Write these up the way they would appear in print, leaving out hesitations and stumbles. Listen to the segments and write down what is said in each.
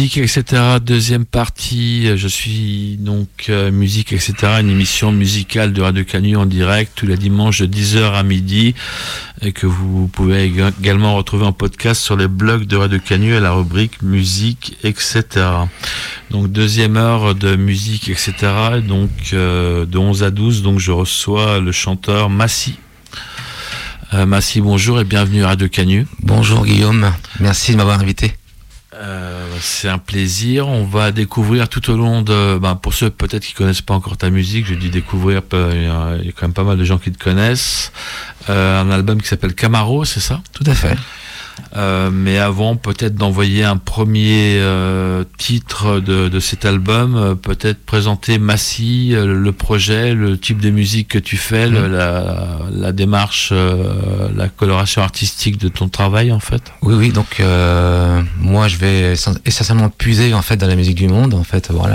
Musique, etc. Deuxième partie, je suis donc Musique, etc. Une émission musicale de Radio Canu en direct tous les dimanches de 10h à midi et que vous pouvez également retrouver en podcast sur les blogs de Radio Canu à la rubrique Musique, etc. Donc deuxième heure de Musique, etc. Donc de 11 à 12, donc je reçois le chanteur Massy. Massy, bonjour et bienvenue à Radio Canu. Bonjour Guillaume, merci de m'avoir invité. C'est un plaisir. On va découvrir tout au long de... pour ceux peut-être qui ne connaissent pas encore ta musique, j'ai dû découvrir, il y a quand même pas mal de gens qui te connaissent, un album qui s'appelle Camaro, c'est ça ? Tout à fait. Mais avant peut-être d'envoyer un premier titre de cet album, peut-être présenter Massy, le projet, le type de musique que tu fais, la démarche, la coloration artistique de ton travail en fait. Oui, donc moi je vais essentiellement puiser en fait dans la musique du monde, en fait, voilà.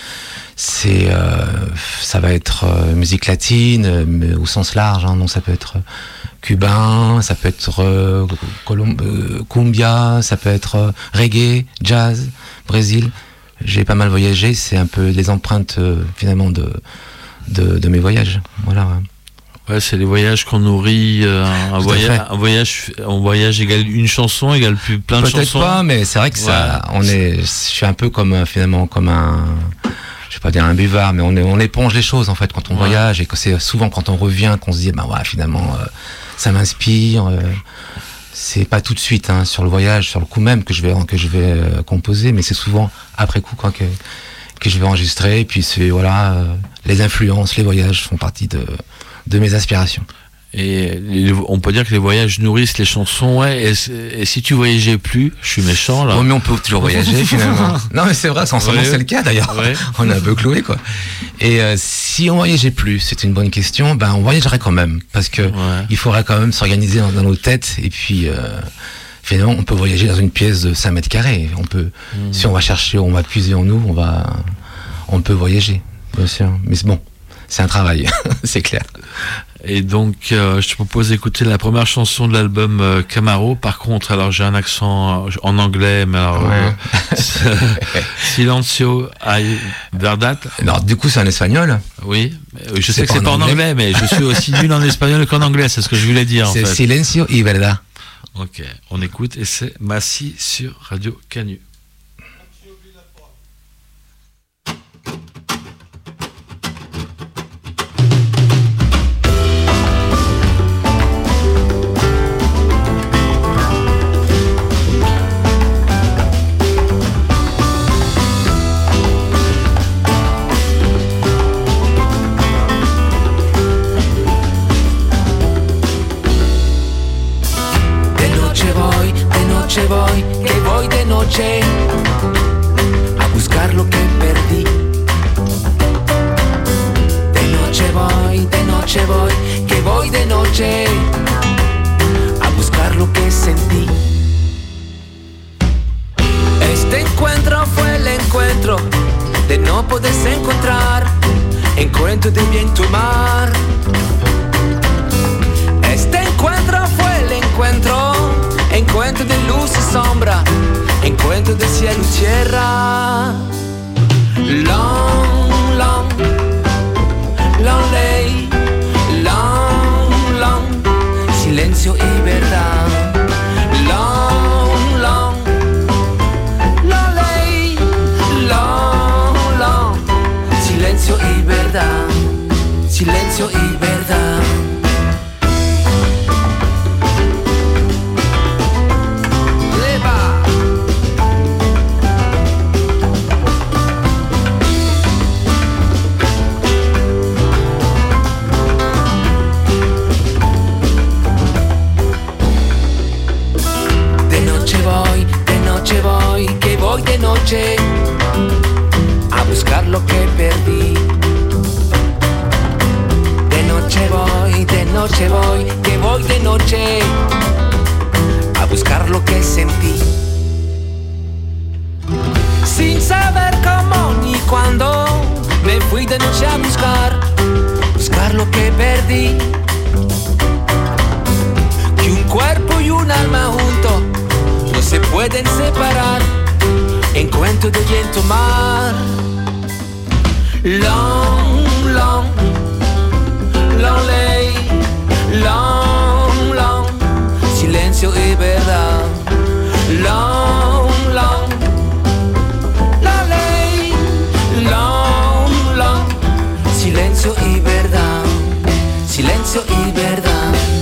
Ça va être musique latine, mais au sens large, hein, donc ça peut être cubain, ça peut être cumbia, ça peut être reggae, jazz, Brésil. J'ai pas mal voyagé, c'est un peu les empreintes finalement de mes voyages. Voilà. Ouais, c'est les voyages qu'on nourrit. Un voyage égale une chanson, égale plein de chansons. Peut-être pas, mais c'est vrai que ça, je suis un peu comme finalement comme un. Je vais pas dire un buvard, mais on éponge les choses en fait quand on voyage, et que c'est souvent quand on revient qu'on se dit finalement ça m'inspire. C'est pas tout de suite sur le voyage, sur le coup même que je vais composer, mais c'est souvent après coup que je vais enregistrer. Et puis c'est les influences, les voyages font partie de mes aspirations. Et on peut dire que les voyages nourrissent les chansons, et si tu voyageais plus, je suis méchant là. Oh, mais on peut toujours voyager finalement. Non mais c'est vrai, c'est le cas d'ailleurs. Ouais. On est un peu cloué quoi. Et si on voyageait plus, c'est une bonne question. On voyagerait quand même, parce que il faudrait quand même s'organiser dans nos têtes. Et puis finalement, on peut voyager dans une pièce de 5 mètres carrés. On peut, si on va chercher, on va puiser en nous, on peut voyager, bien sûr. Mais c'est bon, c'est un travail, c'est clair. Et donc, je te propose d'écouter la première chanson de l'album Camaro. Par contre, alors j'ai un accent en anglais, mais alors Silencio hay verdad. Non, du coup, c'est en espagnol. Oui, je sais que c'est pas en anglais, mais je suis aussi nul en espagnol qu'en anglais. C'est ce que je voulais dire. C'est en fait. Silencio y verdad. Ok, on écoute et c'est Massy sur Radio Canu. A buscar lo que perdí. De noche voy, que voy de noche a buscar lo que sentí. Este encuentro fue el encuentro de no poderse encontrar, encuentro de viento y mar. Este encuentro fue el encuentro de luz y sombra, encuentro de cielo y tierra. Long, long, lonely, long, long, silencio y verdad. Long, long, lonely, long, long, silencio y verdad, silencio y verdad. Voy de noche a buscar lo que perdí. De noche voy, que voy de noche a buscar lo que sentí. Sin saber cómo ni cuándo, me fui de noche a buscar lo que perdí. Que un cuerpo y un alma juntos no se pueden separar. Encuentro grito del viento mar. Long, long, long lei, long, long, silenzio e verdad. Long, long, long lei, long, long, silenzio y verdad, silenzio y verdad.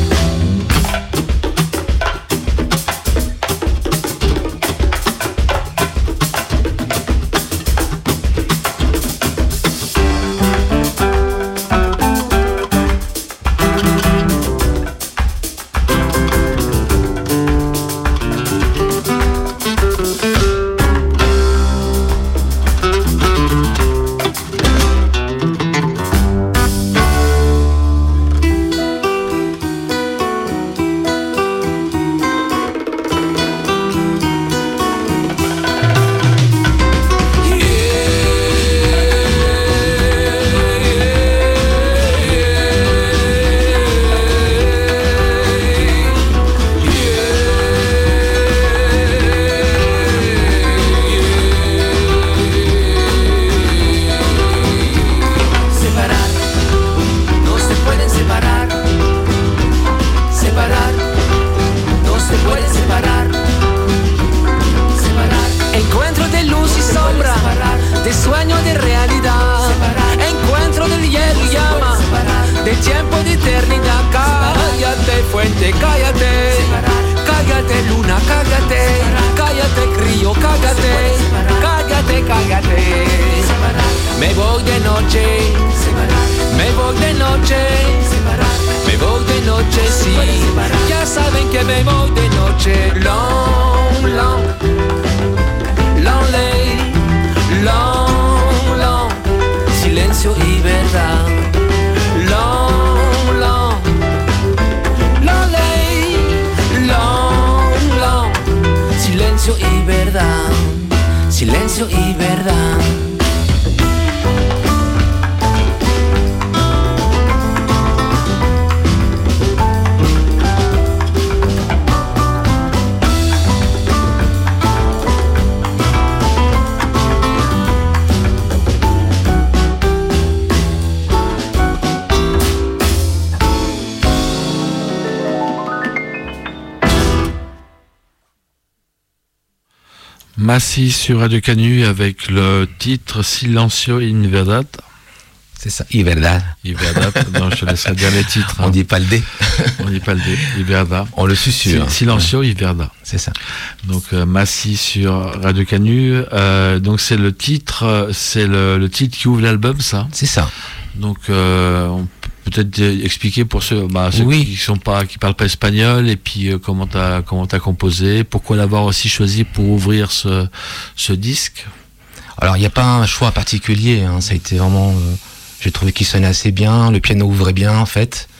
Silencio y verdad. Massi sur Radio Canu avec le titre Silencio in Verdad. C'est ça, y verdad. Y verdad. Non, je te laisserai dire les titres. On dit pas le D. On dit pas le D. Y verdad. On le susurre. Silencio y verdad. C'est ça. Donc Massi sur Radio Canu. Donc c'est le titre qui ouvre l'album, ça. C'est ça. Donc on peut peut-être expliquer pour ceux oui. qui parlent pas espagnol, et puis comment t'as composé, pourquoi l'avoir aussi choisi pour ouvrir ce disque. Alors il n'y a pas un choix particulier, hein. Ça a été vraiment, j'ai trouvé qu'il sonnait assez bien, le piano ouvrait bien en fait.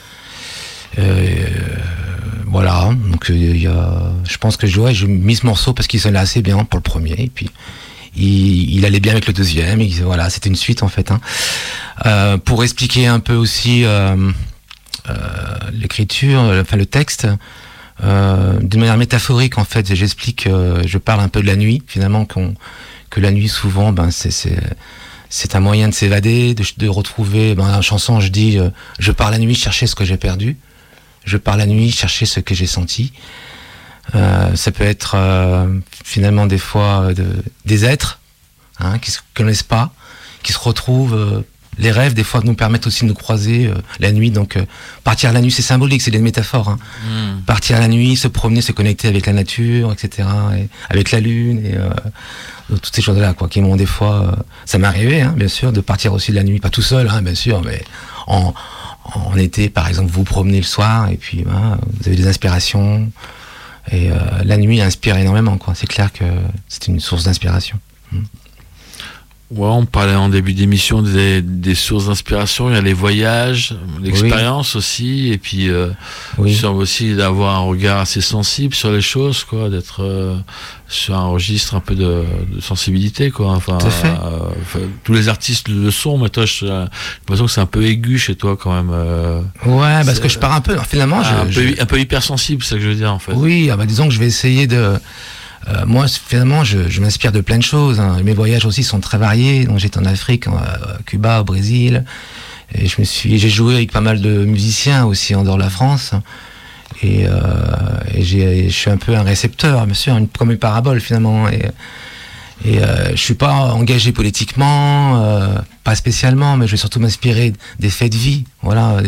Voilà, donc je pense que j'ai mis ce morceau parce qu'il sonnait assez bien pour le premier, et puis il allait bien avec le deuxième, et voilà, c'était une suite en fait, hein. Pour expliquer un peu aussi l'écriture, enfin le texte, d'une manière métaphorique en fait, j'explique, je parle un peu de la nuit finalement, que la nuit souvent c'est un moyen de s'évader, de retrouver, dans la chanson je dis je pars la nuit chercher ce que j'ai perdu, je pars la nuit chercher ce que j'ai senti. Ça peut être finalement des fois des êtres, hein, qui se connaissent pas, qui se retrouvent. Les rêves des fois nous permettent aussi de nous croiser la nuit, donc partir la nuit, c'est symbolique, c'est des métaphores, hein. Partir la nuit, se promener, se connecter avec la nature, etc., et avec la lune, et toutes ces choses là quoi, qui m'ont des fois ça m'est arrivé, hein, bien sûr, de partir aussi de la nuit, pas tout seul, hein, bien sûr, mais en été par exemple, vous promenez le soir, et puis vous avez des inspirations. Et la nuit inspire énormément, quoi. C'est clair que c'est une source d'inspiration. Ouais, on parlait en début d'émission des sources d'inspiration. Il y a les voyages, l'expérience aussi, et puis il semble aussi d'avoir un regard assez sensible sur les choses, quoi, d'être sur un registre un peu de sensibilité, quoi. Enfin, tous les artistes le sont, mais toi, j'ai l'impression que c'est un peu aigu chez toi quand même. Ouais, parce que je pars un peu, finalement, un peu hypersensible, c'est ça que je veux dire en fait. Oui, disons que je vais essayer Moi, finalement, je m'inspire de plein de choses. Hein. Mes voyages aussi sont très variés. Donc, j'étais en Afrique, Cuba, au Brésil. Et j'ai joué avec pas mal de musiciens aussi en dehors de la France. Et je suis un peu un récepteur, bien sûr, comme une parabole finalement. Et je suis pas engagé politiquement, pas spécialement, mais je vais surtout m'inspirer des faits de vie, voilà,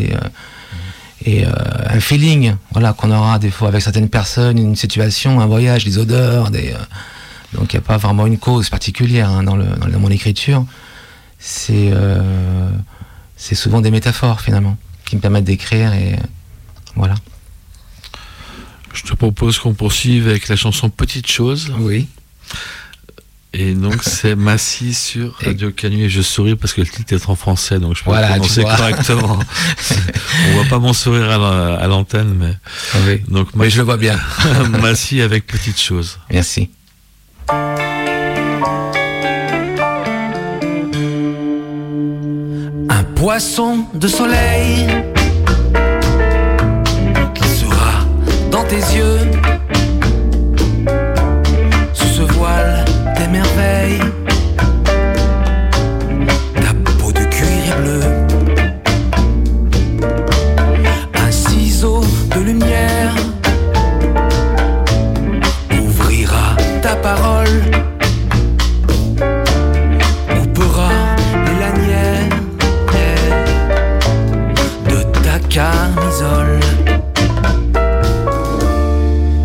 un feeling, voilà, qu'on aura des fois avec certaines personnes, une situation, un voyage, des odeurs, donc il n'y a pas vraiment une cause particulière hein, dans mon écriture. C'est souvent des métaphores finalement qui me permettent d'écrire et voilà. Je te propose qu'on poursuive avec la chanson Petite Chose. Oui. Et donc c'est Massy sur Radio Canu et je souris parce que le titre est en français donc je peux le prononcer correctement. On voit pas mon sourire à l'antenne mais oui. Donc oui, je le vois bien. Massy avec Petite Chose. Merci. Un poisson de soleil qui sera dans tes yeux sous ce voile des merveilles, ta peau de cuir est bleue, un ciseau de lumière ouvrira ta parole, coupera les lanières de ta camisole.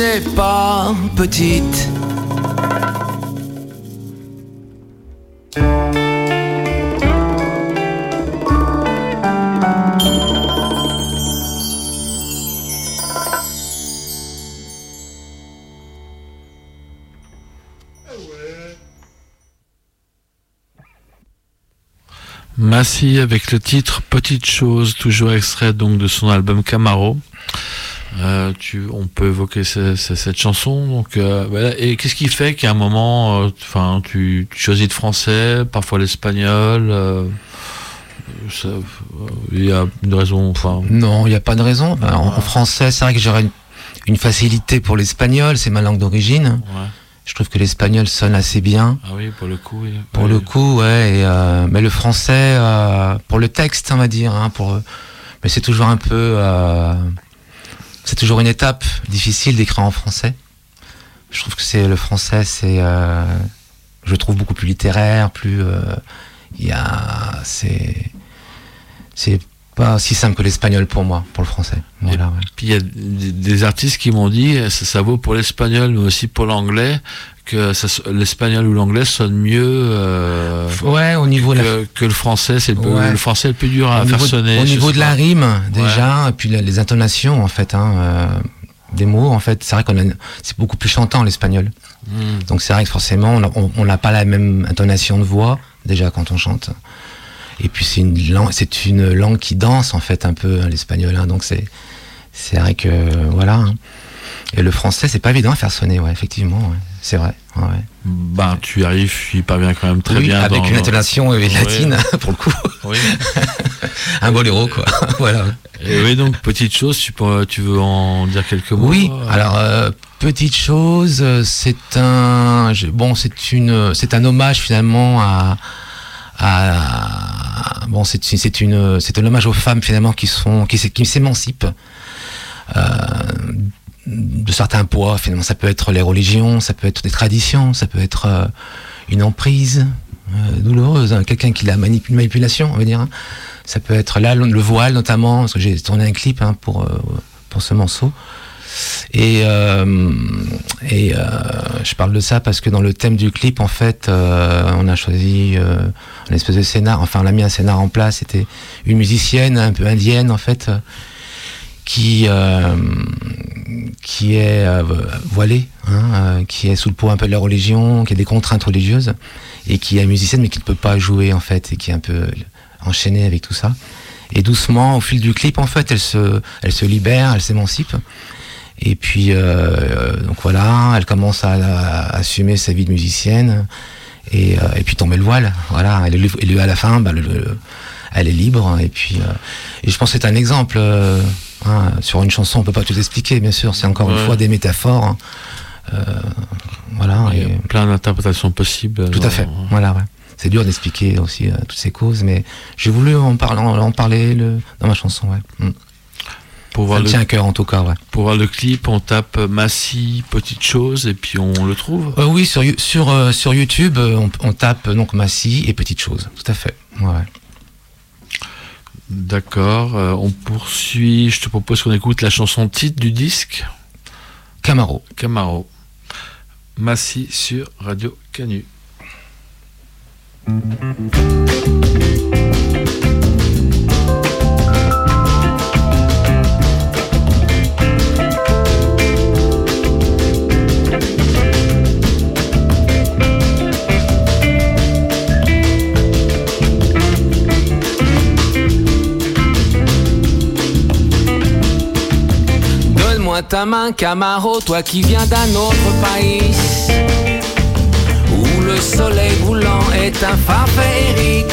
n'est pas petite. Massy avec le titre Petite chose, toujours extrait donc de son album Camaro. On peut évoquer cette chanson. Donc, voilà. Et qu'est-ce qui fait qu'à un moment, tu choisis le français, parfois l'espagnol il y a une raison. Non, il n'y a pas de raison. En français, c'est vrai que j'aurais une facilité pour l'espagnol, c'est ma langue d'origine. Ouais. Je trouve que l'espagnol sonne assez bien. Ah oui, pour le coup. Oui. Pour le coup, ouais. Mais le français, pour le texte, on va dire, mais c'est toujours un peu, c'est toujours une étape difficile d'écrire en français. Je trouve que le français, je trouve beaucoup plus littéraire, c'est pas aussi simple que l'espagnol pour moi, pour le français. Voilà, ouais. Puis il y a des artistes qui m'ont dit, ça vaut pour l'espagnol, mais aussi pour l'anglais, que l'espagnol ou l'anglais sonne mieux au niveau que le français. C'est le français le plus dur à faire sonner. Au niveau de la rime, déjà, et puis les intonations, en fait, des mots, en fait, c'est vrai c'est beaucoup plus chantant l'espagnol. Donc c'est vrai que forcément, on n'a pas la même intonation de voix, déjà, quand on chante. Et puis c'est une langue qui danse en fait un peu l'espagnol, donc c'est vrai que voilà. Et le français c'est pas évident à faire sonner, effectivement, c'est vrai. Ouais. Tu arrives hyper bien quand même, très bien. Avec une intonation latine pour le coup. Oui. Un boléro quoi. Voilà. Et oui, donc petite chose, tu veux en dire quelques mots? Oui. Alors petite chose, c'est un hommage finalement c'est un hommage aux femmes finalement qui s'émancipent de certains poids. Finalement, ça peut être les religions, ça peut être des traditions, ça peut être une emprise douloureuse, quelqu'un qui a une manipulation, on va dire. Ça peut être là le voile notamment, parce que j'ai tourné un clip pour ce morceau. Et je parle de ça parce que dans le thème du clip, en fait, on a choisi une espèce de scénar. Enfin, on a mis un scénar en place. C'était une musicienne un peu indienne, en fait, qui est voilée, qui est sous le poids un peu de la religion, qui a des contraintes religieuses, et qui est musicienne mais qui ne peut pas jouer, en fait, et qui est un peu enchaînée avec tout ça. Et doucement, au fil du clip, en fait, elle se libère, elle s'émancipe. Et puis donc voilà, elle commence à assumer sa vie de musicienne et puis tomber le voile. Voilà, et à la fin, elle est libre. Et puis je pense que c'est un exemple. Sur une chanson, on peut pas tout expliquer, bien sûr. C'est encore une fois des métaphores. Voilà. Il y a plein d'interprétations possibles. Tout à fait. Voilà. Ouais. C'est dur d'expliquer aussi toutes ces causes, mais j'ai voulu en parler dans ma chanson. Ouais. Ça me tient à cœur en tout cas, ouais. Pour voir le clip, on tape Massy, petite chose, et puis on le trouve. Oui, sur YouTube, on tape donc Massy et petite chose, tout à fait. Ouais. D'accord, on poursuit. Je te propose qu'on écoute la chanson titre du disque. Camaro. Massy sur Radio Canu. Donne-moi ta main, Camaro, toi qui viens d'un autre pays, où le soleil brûlant est un phare féerique.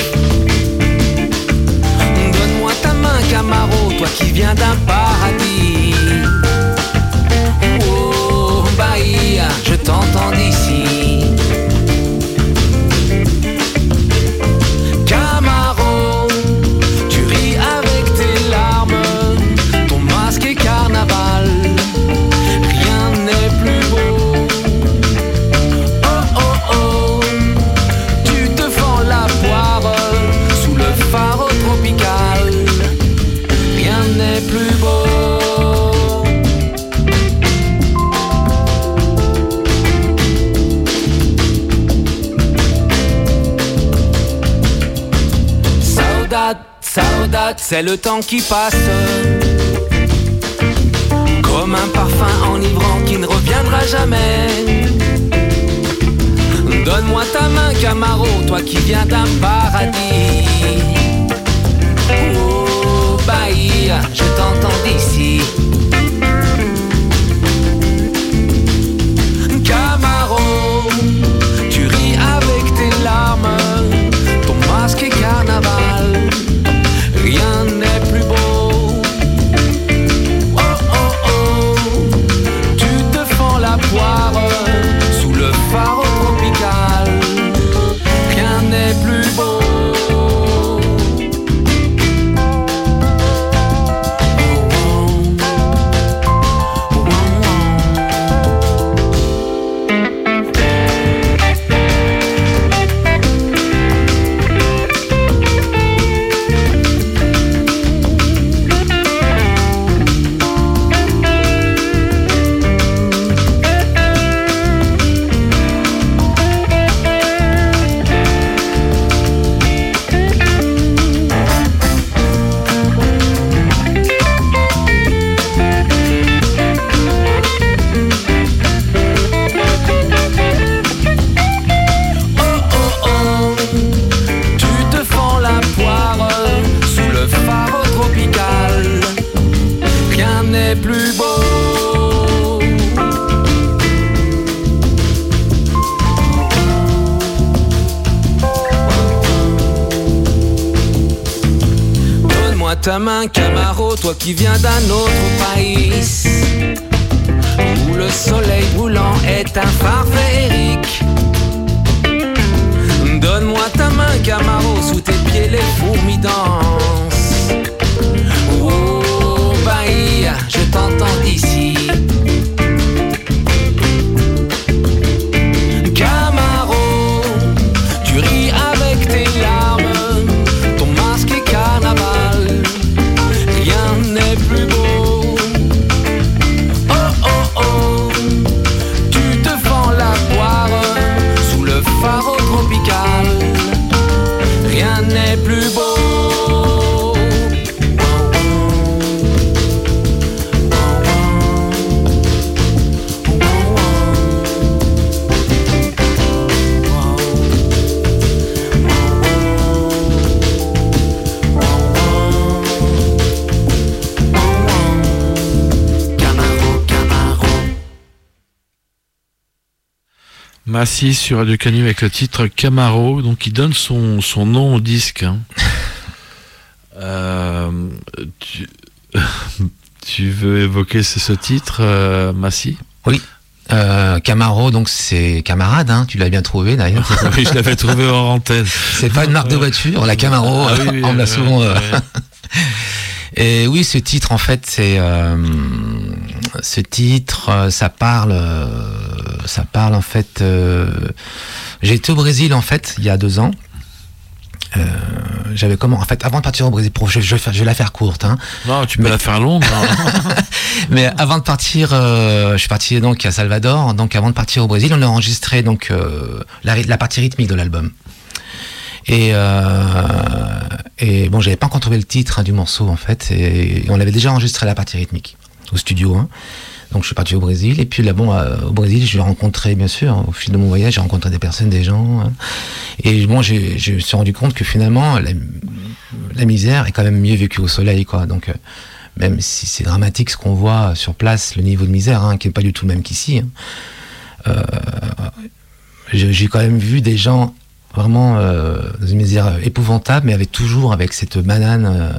Donne-moi ta main, Camaro, toi qui viens d'un paradis. Oh, Bahia, je t'entends d'ici. Camaro, tu ris avec tes larmes, ton masque est carnaval, rien n'est plus beau. Oh oh oh, tu te fends la poire sous le phare tropical, rien n'est plus beau. date, c'est le temps qui passe. Comme un parfum enivrant qui ne reviendra jamais. Donne-moi ta main, Camaro, toi qui viens d'un paradis. Oh, Bahia, je t'entends d'ici. Camaro, tu ris avec tes larmes. Ton masque est carnaval, rien n'est plus beau. Oh oh oh, tu te fends la poire sous le phare tropical, rien n'est plus beau. Plus beau. Donne-moi ta main, Camaro, toi qui viens d'un autre pays, où le soleil brûlant est un phare féerique. Donne-moi ta main, Camaro, sous tes pieds les fourmis dansent. Oh, Bahia, je t'entends d'ici. Camaro, tu ris avec tes larmes. Ton masque est carnaval, rien n'est plus beau. Oh oh oh, tu te fends la poire sous le phare tropical, rien n'est plus beau. Massy sur Radio Canu avec le titre Camaro, donc qui donne son nom au disque. Hein. Tu veux évoquer ce titre, Massy ? Oui. Camaro, donc c'est camarade, hein, tu l'as bien trouvé d'ailleurs. Oui, je l'avais trouvé hors antenne. C'est pas une marque de voiture, la Camaro, oui, on l'a souvent. Et oui, ce titre, en fait, ça parle en fait. J'ai été au Brésil en fait il y a 2 ans. En fait, avant de partir au Brésil, je vais la faire courte. Hein. Non, tu peux la faire longue. Hein. Mais avant de partir, je suis parti donc à Salvador. Donc avant de partir au Brésil, on a enregistré donc la partie rythmique de l'album. Et bon, j'avais pas encore trouvé le titre du morceau en fait, et on avait déjà enregistré la partie rythmique au studio. Hein. Donc je suis parti au Brésil, et puis là bon, au Brésil, j'ai rencontré, bien sûr, au fil de mon voyage, j'ai rencontré des personnes, des gens, hein. Et bon, je me suis rendu compte que finalement la misère est quand même mieux vécue au soleil, quoi. Donc même si c'est dramatique ce qu'on voit sur place, le niveau de misère, hein, qui n'est pas du tout le même qu'ici, hein. J'ai quand même vu des gens vraiment dans une misère épouvantable, mais toujours avec cette banane,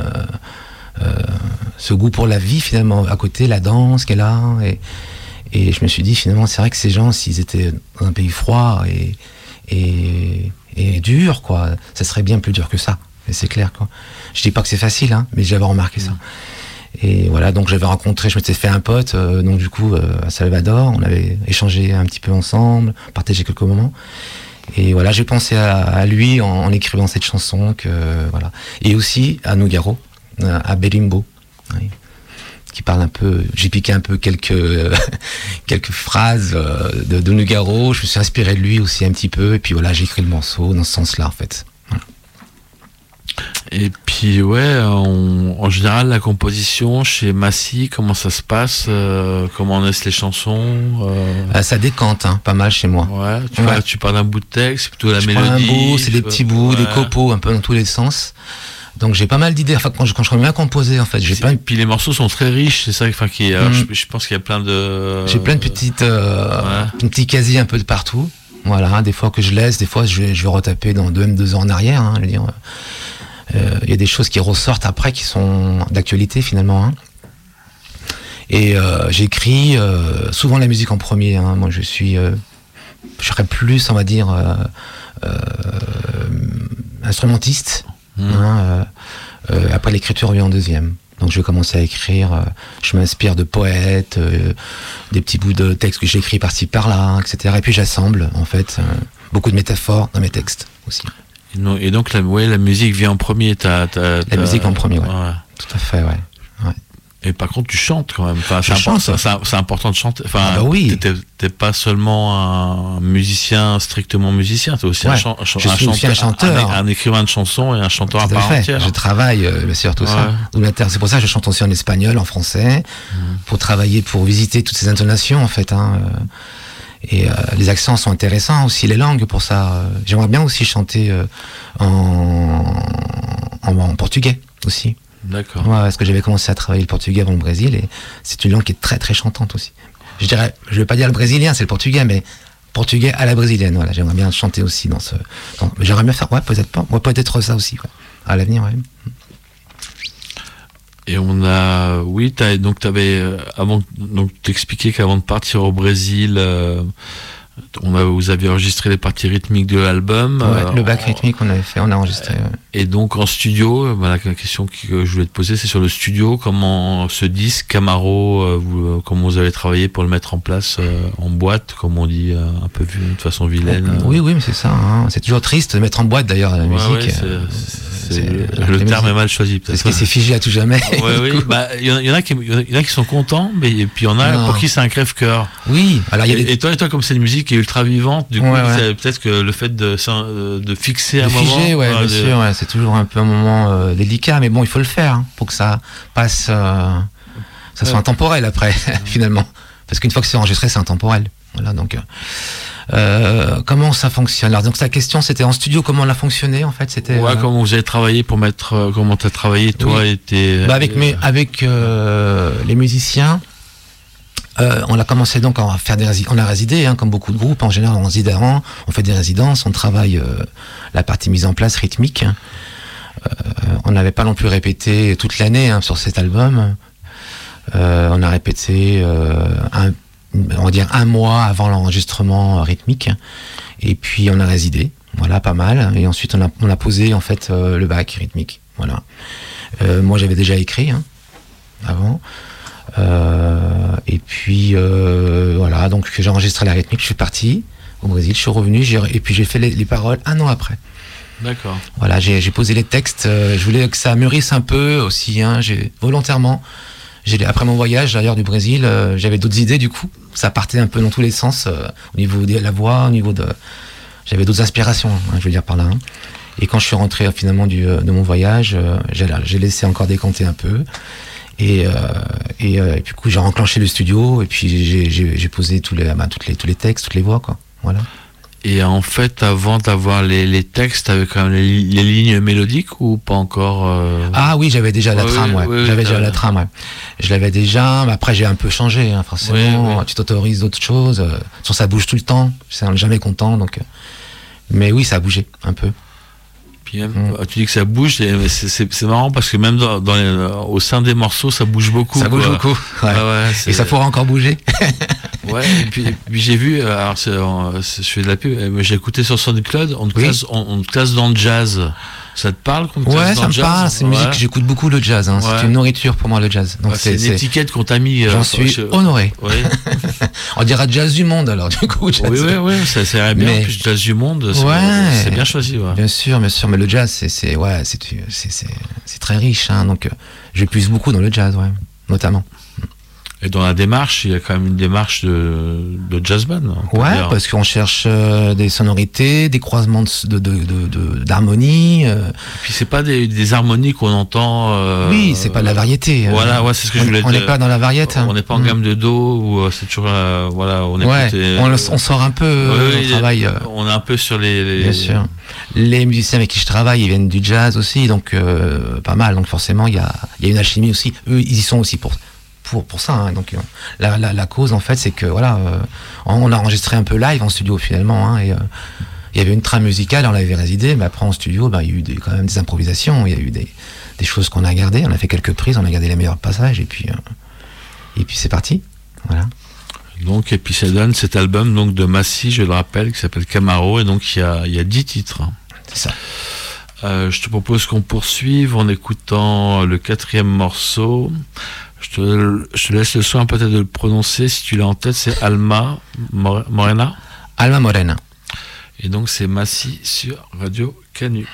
ce goût pour la vie finalement, à côté la danse qu'elle a, et je me suis dit finalement c'est vrai que ces gens, s'ils étaient dans un pays froid et dur, quoi, ça serait bien plus dur que ça, et c'est clair, quoi. Je dis pas que c'est facile, hein, mais j'avais remarqué ça. Et voilà, donc je m'étais fait un pote, donc du coup à Salvador, on avait échangé un petit peu ensemble, partagé quelques moments. Et voilà, j'ai pensé à lui en écrivant cette chanson, voilà. Et aussi à Nougaro, à Belimbo, oui, qui parle un peu. J'ai piqué un peu quelques phrases de Nougaro. Je me suis inspiré de lui aussi un petit peu, et puis voilà, j'ai écrit le morceau dans ce sens-là en fait. Voilà. Et puis en général la composition chez Massy, comment ça se passe, comment naissent les chansons Ça décante pas mal chez moi. Tu parles d'un bout de texte, plutôt la mélodie. Un bout, c'est des petits bouts, des copeaux un peu dans tous les sens. Donc j'ai pas mal d'idées. Enfin quand je remets à composer en fait, Puis les morceaux sont très riches, c'est ça. Enfin je pense qu'il y a plein de. J'ai plein de petites, petits casiers un peu de partout. Voilà, des fois que je laisse, des fois je vais retaper dans 2 ans en arrière. Je veux dire. Il y a des choses qui ressortent après qui sont d'actualité finalement. Et j'écris souvent la musique en premier. Moi je serais plus, on va dire, instrumentiste. Après l'écriture vient en deuxième. Donc je vais commencer à écrire, je m'inspire de poètes, des petits bouts de textes que j'écris par-ci par-là, etc. Et puis j'assemble en fait beaucoup de métaphores dans mes textes aussi. Et donc la musique vient en premier. La musique en premier, ouais. Tout à fait, ouais. Et par contre, tu chantes quand même. Enfin, c'est important de chanter. Enfin, oui. T'es pas seulement un musicien, strictement musicien. T'es aussi un chanteur, un écrivain de chansons et un chanteur à part entière. Je travaille, bien sûr, tout ça. C'est pour ça que je chante aussi en espagnol, en français, pour travailler, pour visiter toutes ces intonations, en fait. Et les accents sont intéressants aussi, les langues pour ça. J'aimerais bien aussi chanter en portugais aussi. D'accord. Parce que j'avais commencé à travailler le portugais avant le Brésil et c'est une langue qui est très très chantante aussi. Je vais pas dire le brésilien, c'est le portugais, mais portugais à la brésilienne. Voilà, j'aimerais bien chanter aussi j'aimerais bien faire, peut-être ça aussi, à l'avenir, ouais. Et avant, t'expliquais qu'avant de partir au Brésil, vous aviez enregistré les parties rythmiques de l'album. Le bac rythmique on a enregistré. Et donc en studio, la question que je voulais te poser, c'est sur le studio, comment ce disque Camaro, comment vous avez travaillé pour le mettre en place en boîte, comme on dit, un peu de façon vilaine. Oui, mais c'est ça. C'est toujours triste de mettre en boîte d'ailleurs la musique. Le terme est mal choisi peut-être. Parce que c'est figé à tout jamais. Il y en a qui sont contents, mais puis il y en a pour qui c'est un crève-cœur. Oui. Alors et toi, comme c'est une musique qui est ultra vivante, du coup, c'est peut-être que le fait de fixer un moment. Figer, bien sûr. C'est toujours un peu un moment délicat, mais bon, il faut le faire pour que ça passe, ça soit intemporel après, finalement. Parce qu'une fois que c'est enregistré, c'est intemporel. Voilà, donc. Comment ça fonctionne? Alors donc sa question c'était en studio, comment on a fonctionné en fait, c'était comment vous avez travaillé pour mettre, comment t'as travaillé toi et tes avec les musiciens, on a commencé donc à faire on a résidé comme beaucoup de groupes en général, on réside avant, on fait des résidences, on travaille la partie mise en place rythmique. On n'avait pas non plus répété toute l'année sur cet album. On a répété on va dire un mois avant l'enregistrement rythmique, et puis on a résidé, pas mal, et ensuite on a posé en fait le bac rythmique, moi j'avais déjà écrit avant, et puis donc j'ai enregistré la rythmique, je suis parti au Brésil, je suis revenu, et puis j'ai fait les paroles 1 an après. D'accord. Voilà, j'ai posé les textes, je voulais que ça mûrisse un peu aussi, j'ai volontairement. Après mon voyage d'ailleurs du Brésil, j'avais d'autres idées du coup. Ça partait un peu dans tous les sens, au niveau de la voix, j'avais d'autres inspirations, je veux dire par là. Et quand je suis rentré finalement de mon voyage, j'ai laissé encore décanter un peu. Et du coup j'ai enclenché le studio et puis j'ai posé tous les textes, toutes les voix, quoi. Voilà. Et en fait, avant d'avoir les textes, t'avais quand même les lignes mélodiques ou pas encore Ah oui, j'avais déjà la trame, j'avais déjà la trame, Je l'avais déjà, mais après j'ai un peu changé, forcément. Tu t'autorises d'autres choses. Ça bouge tout le temps. On n'est jamais content, donc. Mais oui, ça a bougé un peu. Puis même, tu dis que ça bouge, c'est marrant parce que même au sein des morceaux, ça bouge beaucoup. Ça bouge beaucoup. Et ça pourra encore bouger. Et puis j'ai vu, alors je fais de la pub, mais j'ai écouté sur SoundCloud, on te classe dans le jazz. Ça te parle qu'on te classe dans le jazz? Ça me parle, c'est une musique que j'écoute beaucoup, le jazz. C'est une nourriture pour moi, le jazz. Donc c'est une étiquette qu'on t'a mis. J'en suis honoré. On dira jazz du monde alors, du coup. Jazz. Oui, ça serait bien. En plus, jazz du monde, c'est bien choisi. Bien sûr, mais le jazz, c'est très riche. Donc je puise beaucoup dans le jazz, notamment. Et dans la démarche, il y a quand même une démarche de jazz band. Ouais, parce qu'on cherche des sonorités, des croisements d'harmonie. Puis c'est pas des harmonies qu'on entend. Oui, c'est pas de la variété. Voilà, ouais, c'est ce que je voulais dire. On n'est pas dans la variété. On n'est pas en gamme de do où c'est toujours voilà, on écoute. Ouais, on sort un peu. On travaille. On est un peu sur les. Bien sûr. Les musiciens avec qui je travaille, ils viennent du jazz aussi, donc pas mal. Donc forcément, il y a une alchimie aussi. Eux, ils y sont aussi pour ça, hein. Donc la cause en fait c'est que voilà, on a enregistré un peu live en studio finalement, hein, et il y avait une trame musicale, on l'avait résidé, mais après en studio il y a eu quand même des improvisations, il y a eu des choses qu'on a gardées, on a fait quelques prises, on a gardé les meilleurs passages et puis c'est parti, voilà. Donc et puis ça donne cet album donc de Massy, je le rappelle, qui s'appelle Camaro, et donc il y a 10 titres. C'est ça. Je te propose qu'on poursuive en écoutant le 4e morceau. Je te laisse le soin peut-être de le prononcer, si tu l'as en tête, c'est Alma Morena. Alma Morena. Et donc c'est Massy sur Radio Canu.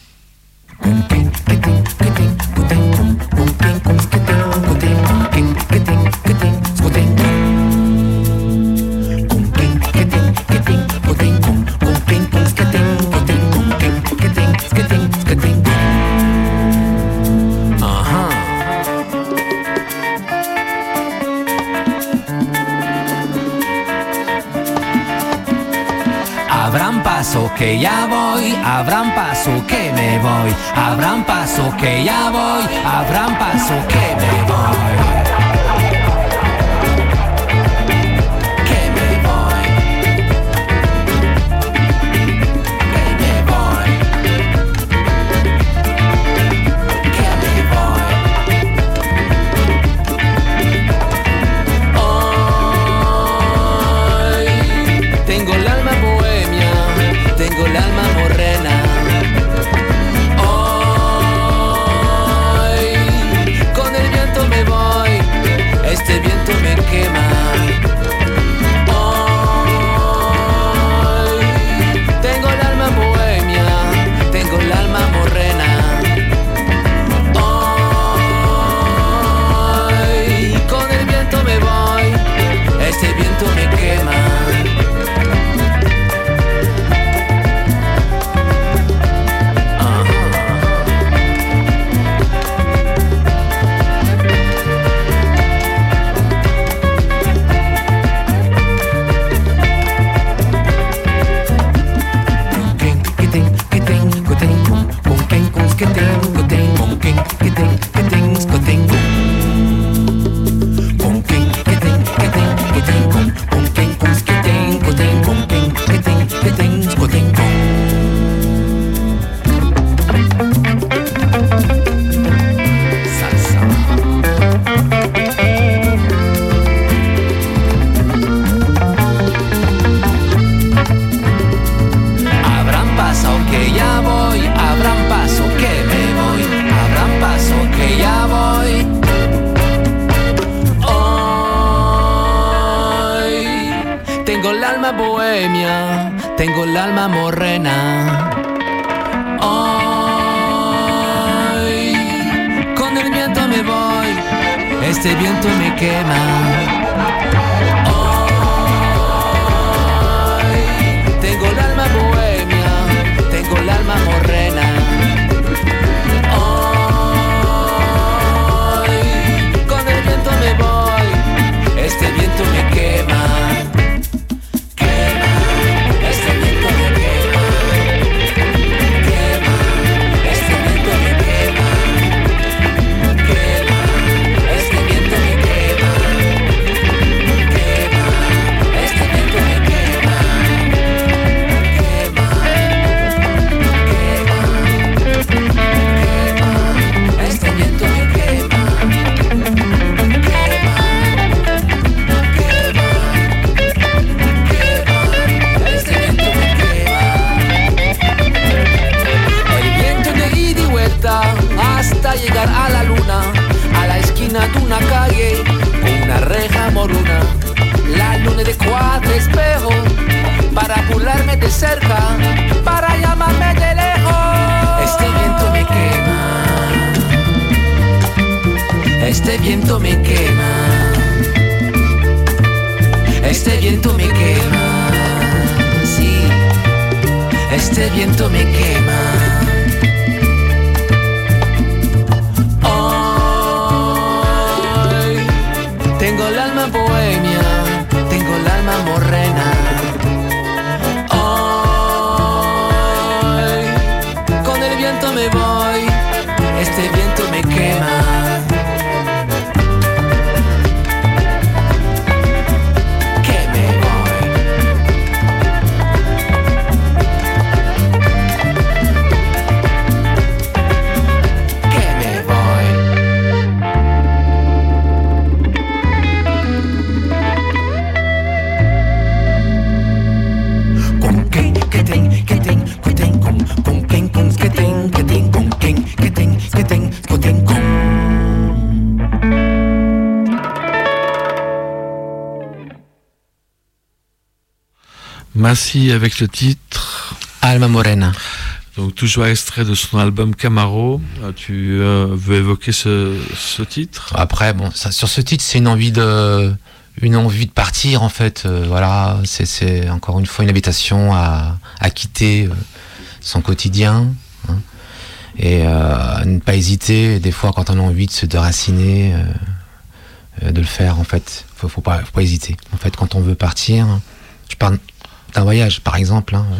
Habrán paso que ya voy, habrán paso que me voy, habrán paso que ya voy, habrán paso que me voy. tengo el alma morena. Hoy con el viento me voy, este viento me quema. Hoy tengo el alma bohemia, tengo el alma morena. Hoy con el viento me voy, este viento me quema. Hasta llegar a la luna, a la esquina de una calle con una reja moruna. La luna de cuatro espejos para burlarme de cerca, para llamarme de lejos. Este viento me quema, este viento me quema. Este viento me quema, sí, este viento me quema. Hoy tengo el alma bohemia, tengo el alma morena. Hoy con el viento me voy, este viento me quema. Massi avec le titre Alma Morena. Donc toujours extrait de son album Camaro. Tu veux évoquer ce titre? Après, bon, ça, sur ce titre, c'est une envie de partir en fait. Voilà, c'est encore une fois une invitation à quitter son quotidien, hein, et à ne pas hésiter. Des fois, quand on a envie de se déraciner, de le faire. En fait, faut pas hésiter. En fait, quand on veut partir, je parle d'un voyage, par exemple. Hein,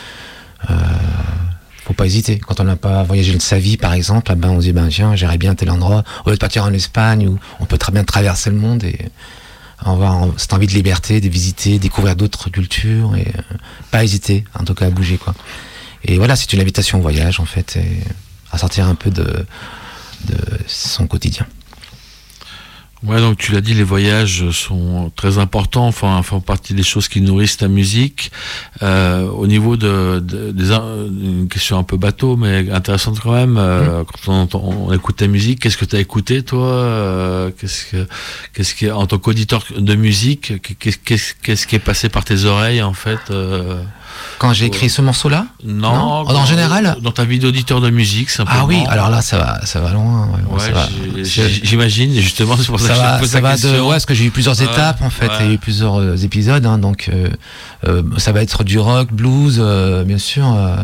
faut pas hésiter. Quand on n'a pas voyagé de sa vie, par exemple, on se dit tiens, j'irais bien à tel endroit. Au lieu de partir en Espagne, où on peut très bien traverser le monde et avoir cette envie de liberté, de visiter, découvrir d'autres cultures et pas hésiter, en tout cas à bouger, quoi. Et voilà, c'est une invitation au voyage en fait, et à sortir un peu de son quotidien. Ouais, donc tu l'as dit, les voyages sont très importants, enfin font partie des choses qui nourrissent ta musique. Au niveau une question un peu bateau, mais intéressante quand même. Quand on écoute ta musique, qu'est-ce que tu as écouté, toi? Qu'est-ce qui, en tant qu'auditeur de musique, qu'est-ce qui est passé par tes oreilles en fait? Quand j'ai écrit ce morceau-là? Non. En général? Dans ta vie d'auditeur de musique, simplement. Ah oui, alors là, ça va loin. J'imagine, justement, c'est pour ça que je te pose la question. Parce que j'ai eu plusieurs étapes, en fait. Ouais. Il y a eu plusieurs épisodes, hein, donc ça va être du rock, blues, bien sûr,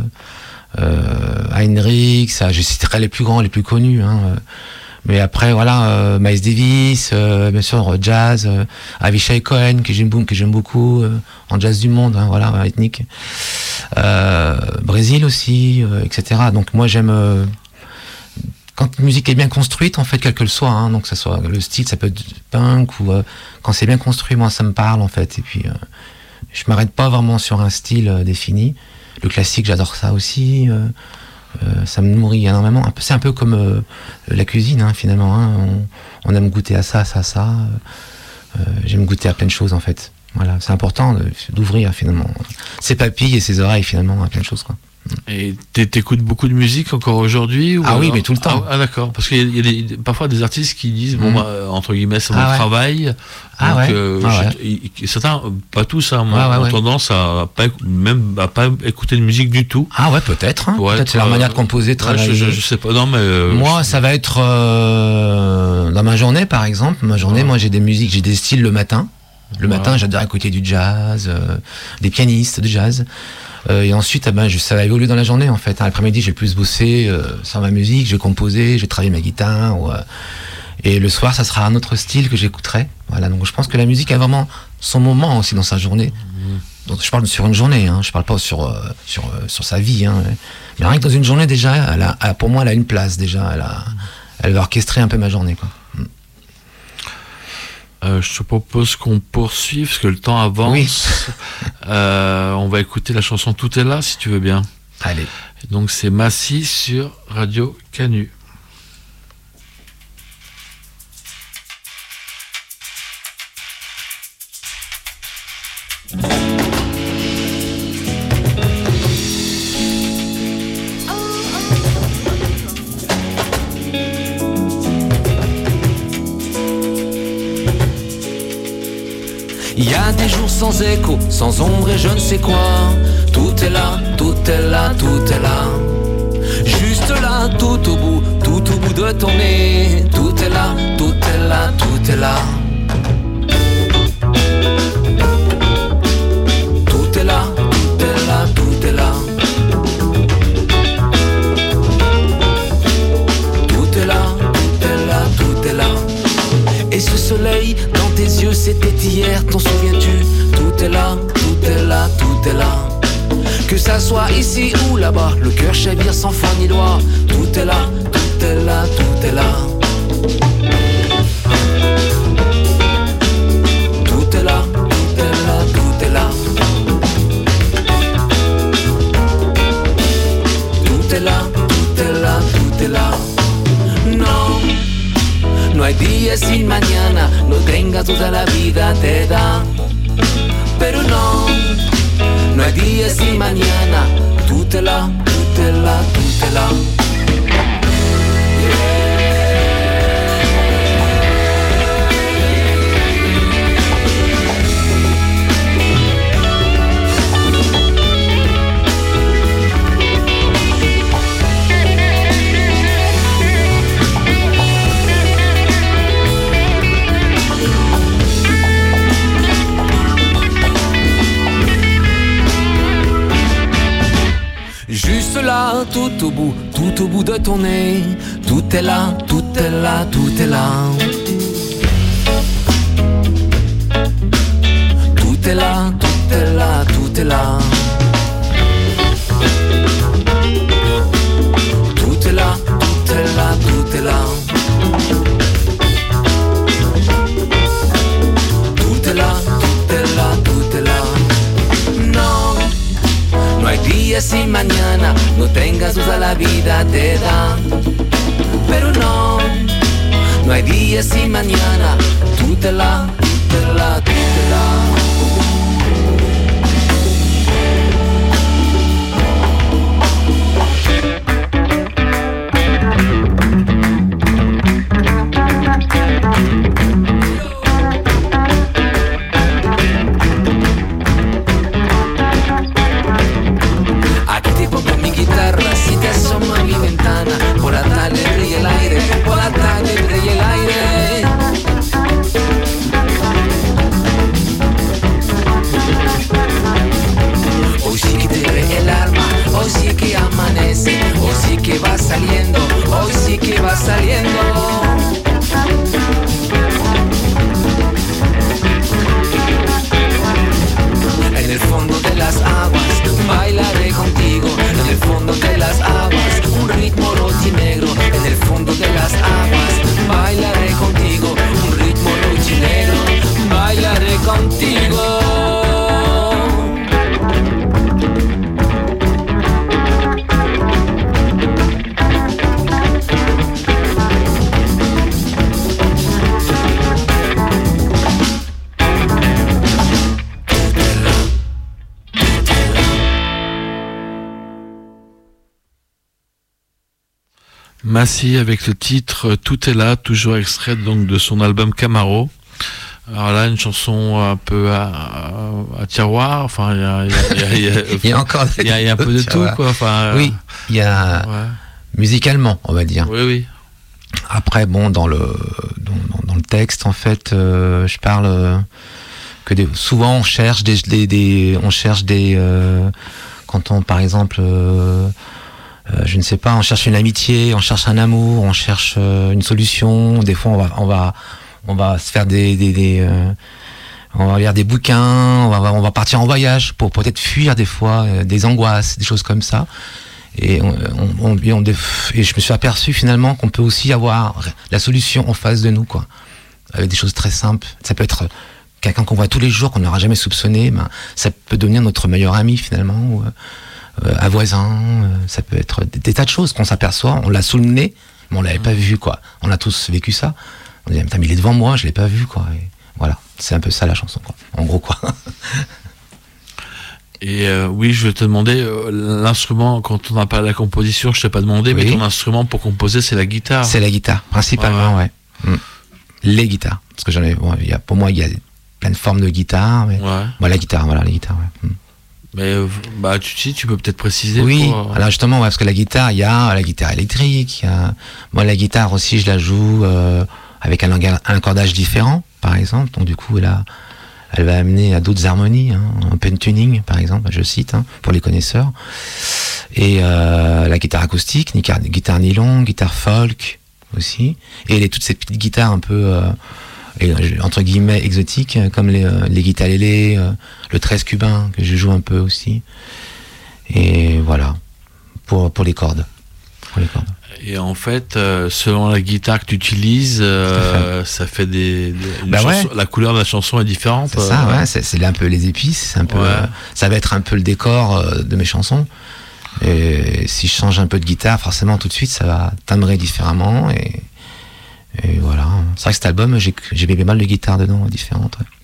Heinrich, je citerai les plus grands, les plus connus, hein, mais après, voilà, Miles Davis, bien sûr, jazz, Avishai Cohen, que j'aime beaucoup, en jazz du monde, hein, voilà, ethnique. Brésil aussi, etc. Donc moi, j'aime... quand une musique est bien construite, en fait, quel que le soit, hein, donc que ça soit le style, ça peut être punk, ou quand c'est bien construit, moi, ça me parle, en fait. Et puis, je m'arrête pas vraiment sur un style défini. Le classique, j'adore ça aussi. Ça me nourrit énormément. C'est un peu comme la cuisine, hein, finalement. Hein. On aime goûter à ça. J'aime goûter à plein de choses, en fait. Voilà, c'est important d'ouvrir, finalement, ses papilles et ses oreilles, finalement, à plein de choses, quoi. Et t'écoutes beaucoup de musique encore aujourd'hui? Ah oui, mais tout le temps. Ah d'accord, parce qu'il y a parfois des artistes qui disent, entre guillemets, c'est mon travail. Ah donc, certains, pas tous, hein, ont tendance à pas écouter de musique du tout. Ah ouais, peut-être. Hein. Peut-être c'est leur manière de composer, de travailler. Je sais pas, non, mais... moi, ça va être... dans ma journée, par exemple. Moi, j'ai des musiques, j'ai des styles le matin. Le matin, j'adore écouter du jazz, des pianistes de jazz. Et ensuite, ça va évoluer dans la journée, en fait. L'après-midi, je vais plus bosser sur ma musique, je vais composer, je vais travailler ma guitare. Et le soir, ça sera un autre style que j'écouterai. Voilà, donc je pense que la musique a vraiment son moment aussi dans sa journée. Donc je parle sur une journée, hein, je parle pas sur sa vie. Hein, mais rien que dans une journée, déjà, pour moi, elle a une place, déjà. Elle va orchestrer un peu ma journée, quoi. Je te propose qu'on poursuive parce que le temps avance. Oui. On va écouter la chanson Tout est là, si tu veux bien. Allez. Donc c'est Massi sur Radio Canu. Il y a des jours sans écho, sans ombre et je ne sais quoi. Tout est là, tout est là, tout est là. Juste là, tout au bout de ton nez. Tout est là, tout est là, tout est là. tout est là. Que ça soit ici ou là-bas, le cœur chavire sans foi ni loi. Tout est là, tout est là, tout est là. Tout est là, tout est là, tout est là. Tout est là, tout est là, tout est là. No hay día sin mañana, no tengas toda la vida te da. Pero no hay día sin mañana, tout est là, tout est là, tout est là. Juste là, tout au bout de ton nez. Tout est là, tout est là, tout est là. Tout est là, tout est là, tout est là. Tout est là, tout est là, tout est là. Tout est là, tout est là, tout est là. No hay día sin mañana, no tengas duda la vida te da. Pero no hay día sin mañana, tout est là, tout est là, tout est là. Si te asomo a mi ventana, por la tarde brilla el aire, por la tarde brilla el aire. Hoy sí que te ve el alma, hoy sí que amanece, hoy sí que va saliendo, hoy sí que va saliendo. En el fondo de las aguas bailaré contigo. En el fondo de las aguas un ritmo rojo y negro. En el fondo de las aguas bailaré contigo. Un ritmo rojo y negro. Bailaré contigo. Massy avec le titre Tout est là, toujours extrait donc de son album Camaro. Alors là, une chanson un peu à tiroir, enfin il y a encore il y a un peu de tout quoi. Enfin, oui, il y a musicalement, on va dire. Oui, oui. Après, bon, dans le texte, en fait, je parle que souvent on cherche des quand on, par exemple. Je ne sais pas, on cherche une amitié, on cherche un amour, on cherche une solution. Des fois, on va se faire on va lire des bouquins, on va partir en voyage pour peut-être fuir des fois des angoisses, des choses comme ça. Et je me suis aperçu finalement qu'on peut aussi avoir la solution en face de nous, quoi, avec des choses très simples. Ça peut être quelqu'un qu'on voit tous les jours, qu'on n'aura jamais soupçonné, ben, ça peut devenir notre meilleur ami finalement. Ou, un voisin, ça peut être des tas de choses qu'on s'aperçoit, on l'a sous le nez, mais on l'avait pas vu, quoi. On a tous vécu ça. On dit, mais il est devant moi, je l'ai pas vu, quoi. Et voilà, c'est un peu ça la chanson, quoi. En gros, quoi. Et oui, je vais te demander, l'instrument, quand on n'a pas la composition, je t'ai pas demandé, oui. Mais ton instrument pour composer, c'est la guitare. C'est la guitare, principalement, ouais. Les guitares. Parce que pour moi, il y a plein de formes de guitare, mais la guitare, ouais. Mais tu peux peut-être préciser. Oui, alors justement, parce que la guitare, il y a la guitare électrique. Moi, la guitare aussi, je la joue avec un cordage différent, par exemple. Donc du coup, elle va amener à d'autres harmonies, un pentuning, par exemple, je cite, pour les connaisseurs. Et la guitare acoustique, guitare nylon, guitare folk aussi. Et toutes ces petites guitares un peu entre guillemets exotiques, comme les guitarlélés, le 13 cubain que je joue un peu aussi. Et voilà, pour les cordes. Et en fait, selon la guitare que tu utilises, ça fait la couleur de la chanson est différente. C'est ça, ouais, c'est un peu les épices, c'est un peu, ça va être un peu le décor de mes chansons. Et si je change un peu de guitare, forcément tout de suite ça va timbrer différemment. Et voilà. C'est vrai que cet album, j'ai pas mal de guitares dedans différentes. Ouais.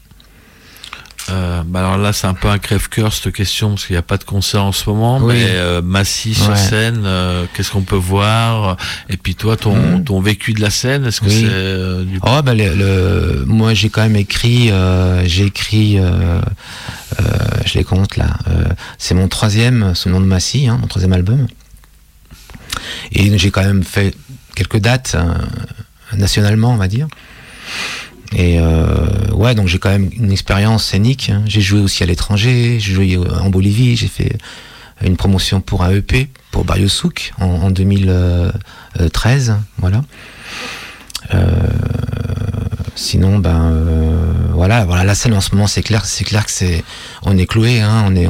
Alors là, c'est un peu un crève-cœur cette question parce qu'il n'y a pas de concert en ce moment. Oui. Mais Massy sur scène, qu'est-ce qu'on peut voir? Et puis toi, ton vécu de la scène, est-ce que c'est moi j'ai quand même écrit, je les compte là. C'est mon 3e sous le nom de Massy, mon 3e album. Et j'ai quand même fait quelques dates nationalement, on va dire. Et donc j'ai quand même une expérience scénique. J'ai joué aussi à l'étranger, j'ai joué en Bolivie, j'ai fait une promotion pour un EP pour Barrio Souk en 2013, voilà. Sinon voilà, la scène en ce moment c'est clair que on est cloué,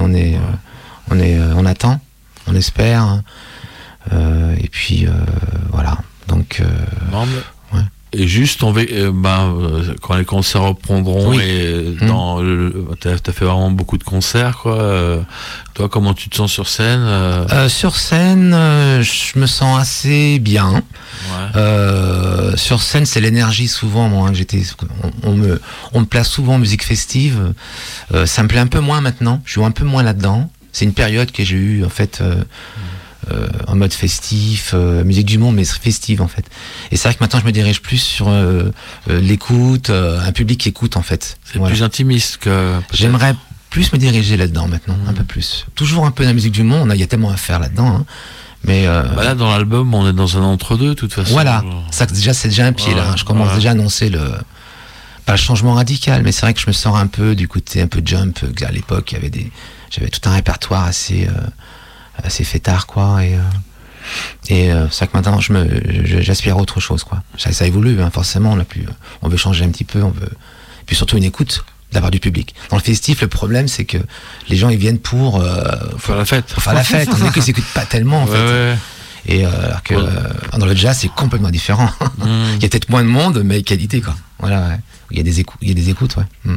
on attend, on espère, et puis voilà. Donc et juste, quand les concerts reprendront, t'as fait vraiment beaucoup de concerts, quoi. Toi, comment tu te sens sur scène? Sur scène, je me sens assez bien. Ouais. Sur scène, c'est l'énergie souvent. Moi, on me place souvent en musique festive. Ça me plaît un peu moins maintenant. Je joue un peu moins là-dedans. C'est une période que j'ai eue en fait. En mode festif, musique du monde, mais festive en fait. Et c'est vrai que maintenant je me dirige plus sur l'écoute, un public qui écoute en fait. C'est plus intimiste que... J'aimerais plus me diriger là-dedans maintenant, un peu plus. Toujours un peu dans la musique du monde, il y a tellement à faire là-dedans. Mais là dans l'album, on est dans un entre-deux de toute façon. Voilà, ça c'est déjà un pied là. Je commence déjà à annoncer pas le changement radical, mais c'est vrai que je me sors un peu du côté un peu jump. À l'époque, j'avais tout un répertoire assez fêtard, quoi, et c'est vrai que maintenant j'aspire à autre chose, quoi. Ça évolue, forcément, on veut changer un petit peu, et puis surtout une écoute de la part du public. Dans le festif, le problème c'est que les gens ils viennent pour faire la fête. On est qu'ils s'écoutent pas tellement en fait. Ouais. Et alors que dans le jazz c'est complètement différent. Il y a peut-être moins de monde, mais qualité, quoi. Voilà, ouais. Il y a des écoutes, ouais.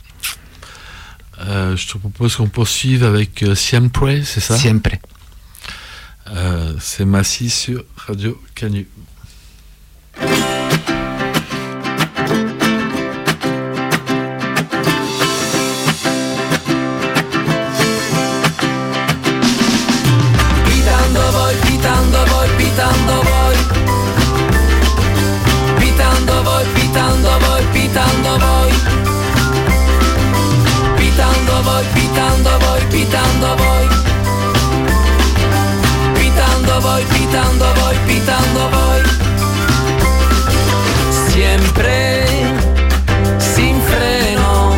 Je te propose qu'on poursuive avec Siempre, c'est ça? Siempre. C'est Massy sur Radio Canu. Pitando voy, pitando voy, pitando voy. Pitando voy, pitando voy, pitando voy. Pitando voy, pitando voy, pitando voy. Pitando voy, pitando voy, pitando voy. Siempre sin freno.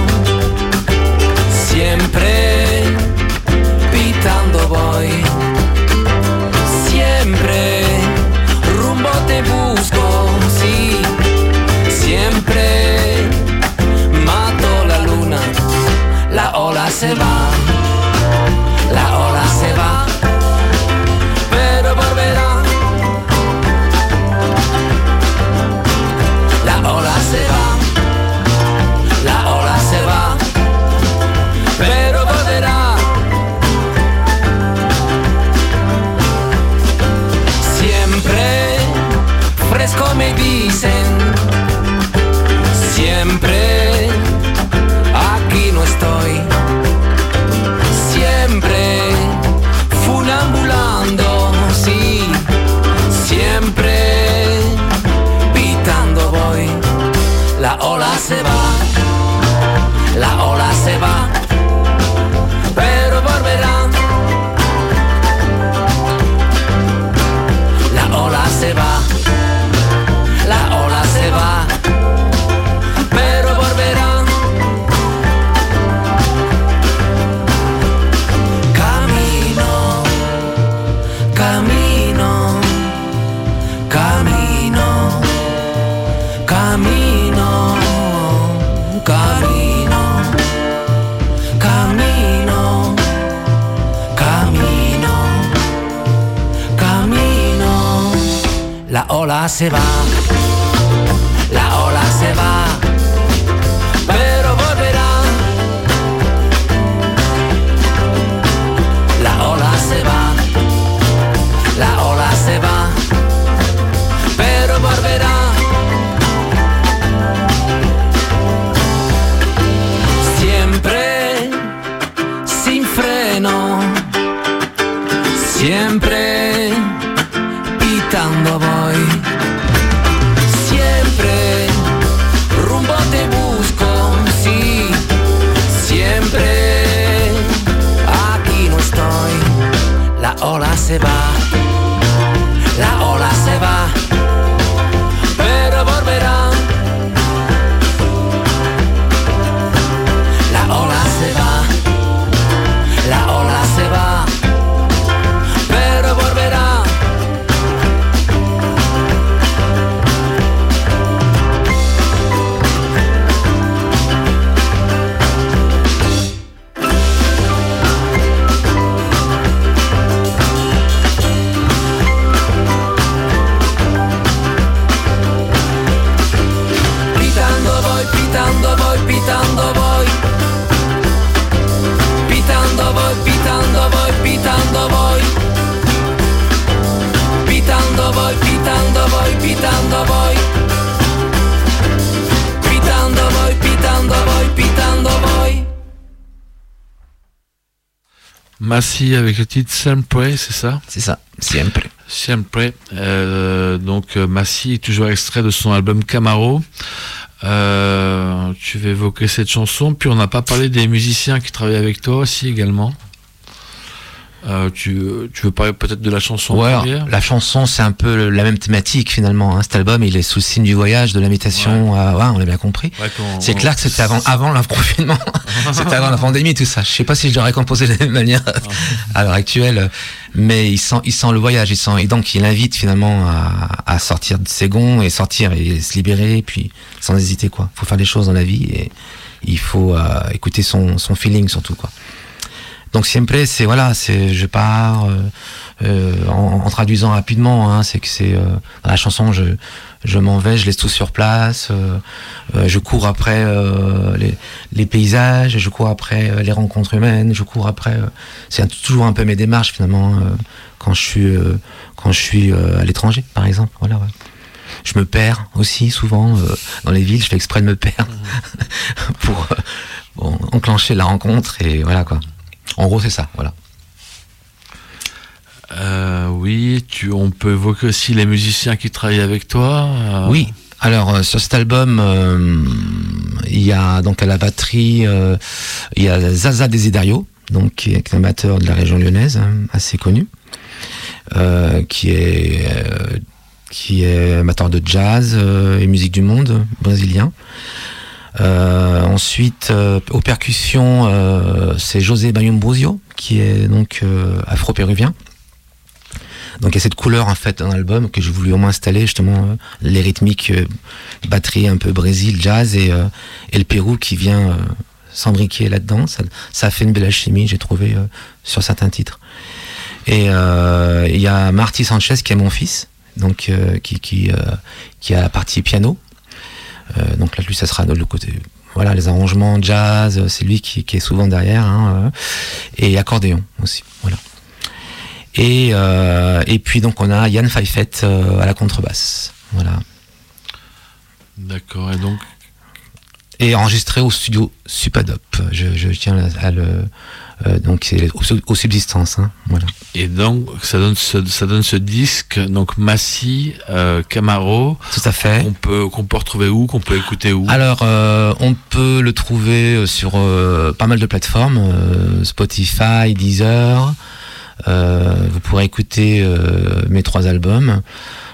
Siempre pitando voy. Siempre rumbo te busco, sí. Siempre mato la luna. La ola se va, la ola se va, pero volverá. La ola se va, la ola se va, pero volverá. Siempre fresco me dicen, siempre aquí no estoy. Siempre ola se va, la ola se va, pero volverá. La ola se va, la ola se va, pero volverá. Siempre sin freno, siempre pitando voy, siempre rumbo te busco, sí, siempre aquí no estoy. La ola se va, la ola se va, pero volverá. La ola se va, la ola se va, pero volverá. Pitando voy, pitando voy, pitando voy. Pitando voy, pitando voy, pitando voy. Pitando voy, pitando voy, pitando voy. Pitando voy, pitando voy, pitando voy. Massy avec le titre Sempre, c'est ça? C'est ça, siempre. Sempre. Donc Massy est toujours extrait de son album Camaro. Tu vas évoquer cette chanson, puis on n'a pas parlé des musiciens qui travaillent avec toi aussi également. Tu veux parler peut-être de la chanson? Ouais, la chanson c'est un peu la même thématique finalement, hein. Cet album il est sous le signe du voyage, de l'invitation, ouais, on l'a bien compris. Ouais, c'est clair que c'était avant le confinement, c'était avant la pandémie, tout ça. Je sais pas si je l'aurais composé de la même manière à l'heure actuelle, mais il sent le voyage, et donc il invite finalement à sortir de ses gonds et sortir et se libérer, et puis sans hésiter quoi. Faut faire des choses dans la vie et il faut écouter son feeling surtout quoi. Donc siempre, je pars en traduisant rapidement, hein, c'est que c'est dans la chanson je m'en vais, je laisse tout sur place, je cours après les paysages, je cours après les rencontres humaines, je cours après c'est toujours un peu mes démarches finalement quand je suis à l'étranger par exemple, voilà ouais. Je me perds aussi souvent dans les villes, je fais exprès de me perdre pour enclencher la rencontre et voilà quoi. En gros, c'est ça, voilà. Oui, on peut évoquer aussi les musiciens qui travaillent avec toi. Oui, alors sur cet album, il y a donc à la batterie, il y a Zaza Desiderio, donc qui est un batteur de la région lyonnaise, hein, assez connu, qui est amateur de jazz et musique du monde brésilien. Ensuite, aux percussions, c'est José Bayambrosio, qui est donc afro-péruvien. Donc il y a cette couleur en fait dans l'album que j'ai voulu au moins installer justement les rythmiques batterie un peu Brésil, jazz et le Pérou qui vient s'embriquer là-dedans. Ça fait une belle alchimie, j'ai trouvé sur certains titres. Et il y a Marty Sanchez qui est mon fils, donc qui a la partie piano. Donc là, lui, ça sera de l'autre côté. Voilà, les arrangements jazz, c'est lui qui est souvent derrière, hein, et accordéon aussi. Voilà. Et puis donc on a Yann Pfeiffer à la contrebasse. Voilà. D'accord. Et enregistré au studio Supadop. Je tiens à le donc c'est aux subsistances, hein, voilà. Et donc ça donne ce disque, donc Massy, Camaro. Tout à fait. Qu'on peut retrouver où, qu'on peut écouter où? Alors on peut le trouver sur pas mal de plateformes, Spotify, Deezer. Vous pourrez écouter mes 3 albums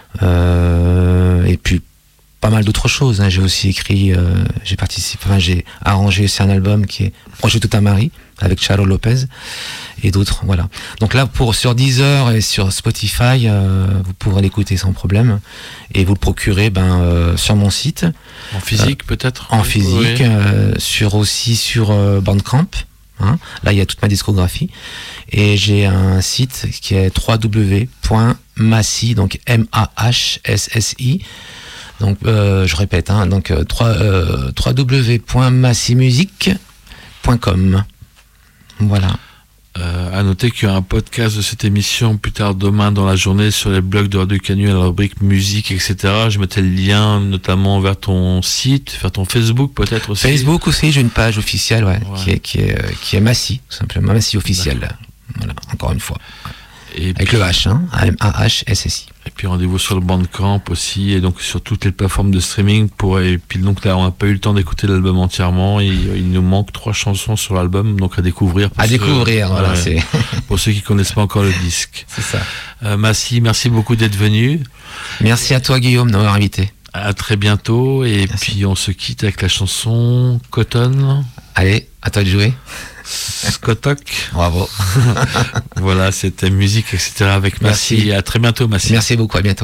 et puis pas mal d'autres choses, hein. J'ai aussi écrit, j'ai arrangé aussi un album qui est Projet Tout un Mari avec Charo Lopez et d'autres, voilà. Donc là, sur Deezer et sur Spotify, vous pourrez l'écouter sans problème et vous le procurer sur mon site. En physique peut-être? En physique, oui. sur Bandcamp. Là, il y a toute ma discographie et j'ai un site qui est www.massy.com. Massy, donc M-A-H-S-S-I. Donc, je répète, hein, donc www.massymusic.com. Voilà. À noter qu'il y a un podcast de cette émission plus tard demain dans la journée sur les blogs de Radio Canu à la rubrique musique, etc. Je mettais le lien notamment vers ton site, vers ton Facebook peut-être aussi. Facebook aussi, j'ai une page officielle, ouais. Qui est Massy, tout simplement, Massy officiel. Voilà, encore une fois. Et avec le H, hein, M-A-H-S-S-I. Et puis rendez-vous sur le Bandcamp aussi, et donc sur toutes les plateformes de streaming. Et puis donc là, on n'a pas eu le temps d'écouter l'album entièrement. Il nous manque 3 chansons sur l'album, donc à découvrir. Voilà, c'est pour ceux qui connaissent pas encore le disque. C'est ça. Massy, merci beaucoup d'être venu. Merci à toi, Guillaume, de m'avoir invité. À très bientôt, et merci. Puis on se quitte avec la chanson Cotton. Allez, à toi de jouer. Scottock. Bravo. Voilà, c'était musique, etc. avec Massy. Merci. À très bientôt, Massy. Merci beaucoup, à bientôt.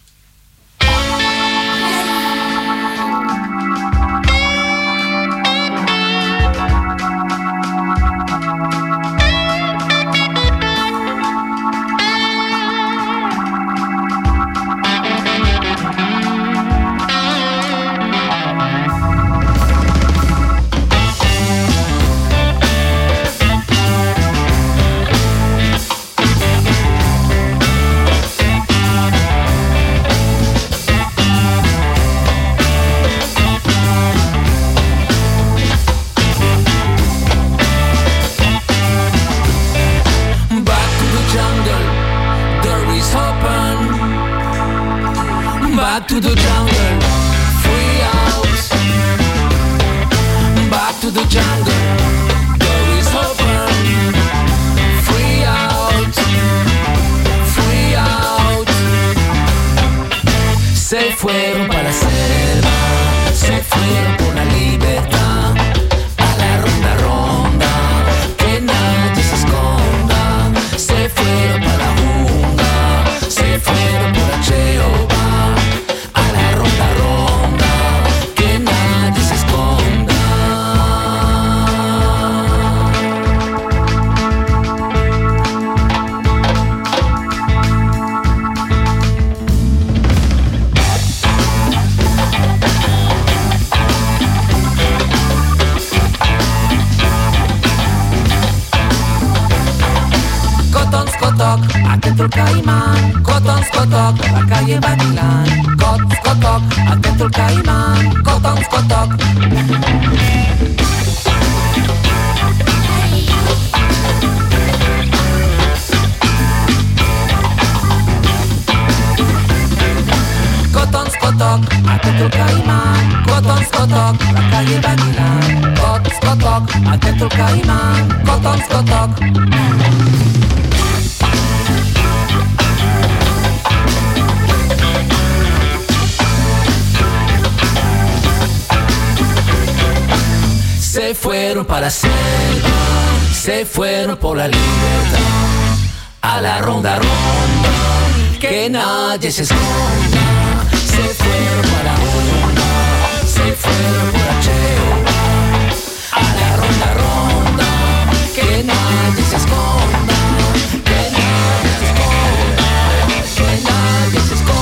Back to the jungle, free out. Back to the jungle, door is open. Free out, free out. Se fueron para la selva, se fueron por la libertad. A la ronda, ronda, que nadie se esconda. Se fueron para la jungla, se fueron por la Jehová. Atento el caimán, cotton, scotoc, la calle Batilán. Scotoc, atento el caimán, cotton, scotoc. Cotton, scotoc, atento el caimán, cotton, scotoc, la calle Batilán. Scotoc, atento el caimán, cotton, scotoc. Se fueron para la selva, se fueron por la libertad. A la ronda, ronda, que nadie se esconda. Se fueron para la ronda, se fueron por la Jehová. A la ronda, ronda, que nadie se esconda. Que nadie se esconda, que nadie se esconda.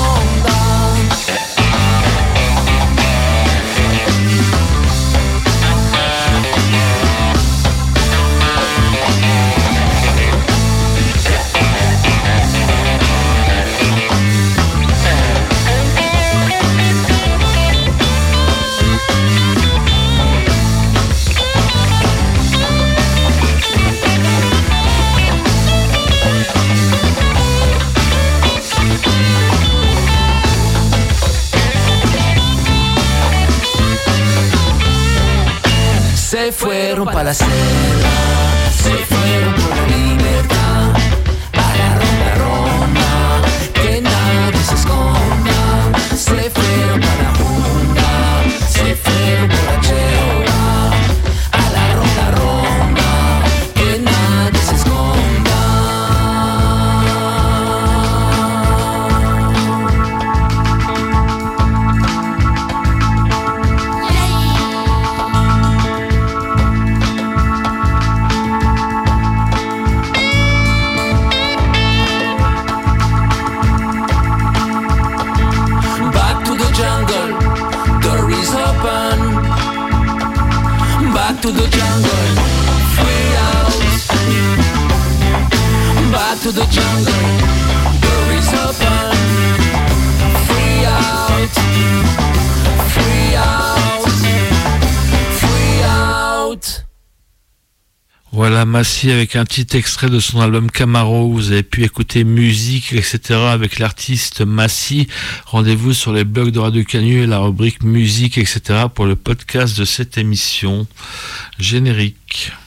Se fueron para la selva, se fueron por la libertad. A la ronda, ronda, que nadie se esconda. Se fueron para la jungla, se fueron por la Jehová. A la ronda, ronda, que nadie se esconda. to the jungle. Doors open. Free out. Free out. Free out. Voilà Massy avec un petit extrait de son album Camaro. Vous avez pu écouter musique, etc. avec l'artiste Massy. Rendez-vous sur les blogs de Radio Canu et la rubrique musique, etc. pour le podcast de cette émission. Générique.